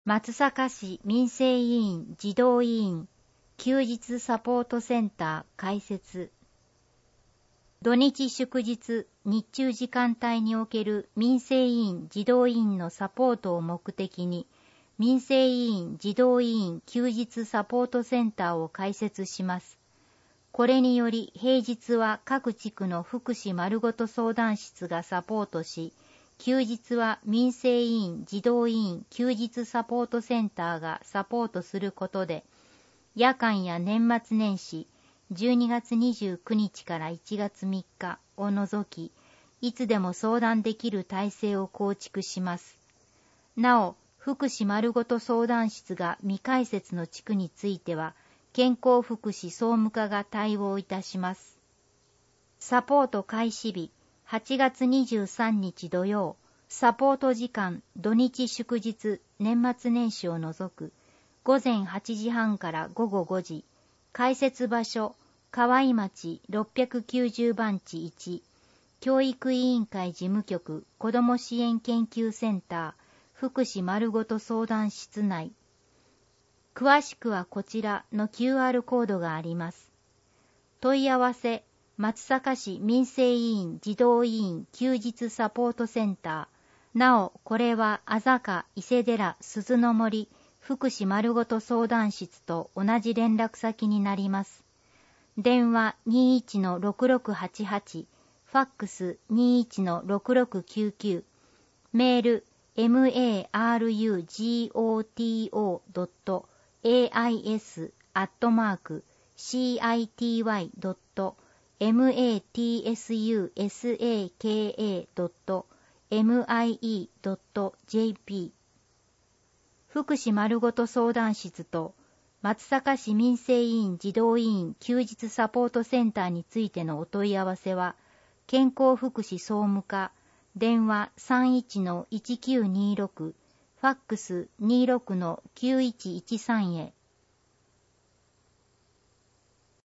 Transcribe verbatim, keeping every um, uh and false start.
松阪市民生委員児童委員休日サポートセンター開設。土日祝日日中時間帯における民生委員児童委員のサポートを目的に、民生委員児童委員休日サポートセンターを開設します。これにより平日は各地区の福祉まるごと相談室がサポートし、休日は民生委員児童委員休日サポートセンターがサポートすることで、夜間や年末年始、じゅうにがつにじゅうくにちからいちがつみっかを除き、いつでも相談できる体制を構築します。なお、福祉まるごと相談室が未開設の地区については、健康福祉総務課が対応いたします。サポート開始日、はちがつにじゅうさんにち土曜、サポート時間、土日祝日、年末年始を除く、ごぜんはちじはんからごごごじ、開設場所、河合町ろっぴゃくきゅうじゅうばんちいち、教育委員会事務局子ども支援研究センター、福祉まるごと相談室内。詳しくはこちらの キューアール コードがあります。問い合わせ、松阪市民生委員児童委員休日サポートセンター。なお、これはあざか伊勢寺鈴の森福祉まるごと相談室と同じ連絡先になります。電話 にいちのろくろくはちはち、ファックス にいちのろくろくきゅうきゅう、メール マルゴト エーアイエス アットマーク シーアイティーワイ ドット マツサカ ドット ミイ ドット ジェーピー 福祉まるごと相談室と松阪市民生委員児童委員休日サポートセンターについてのお問い合わせは、健康福祉総務課、電話 さんいちのいちきゅうにろく、ファックス にじゅうろくのきゅういちいちさん へ。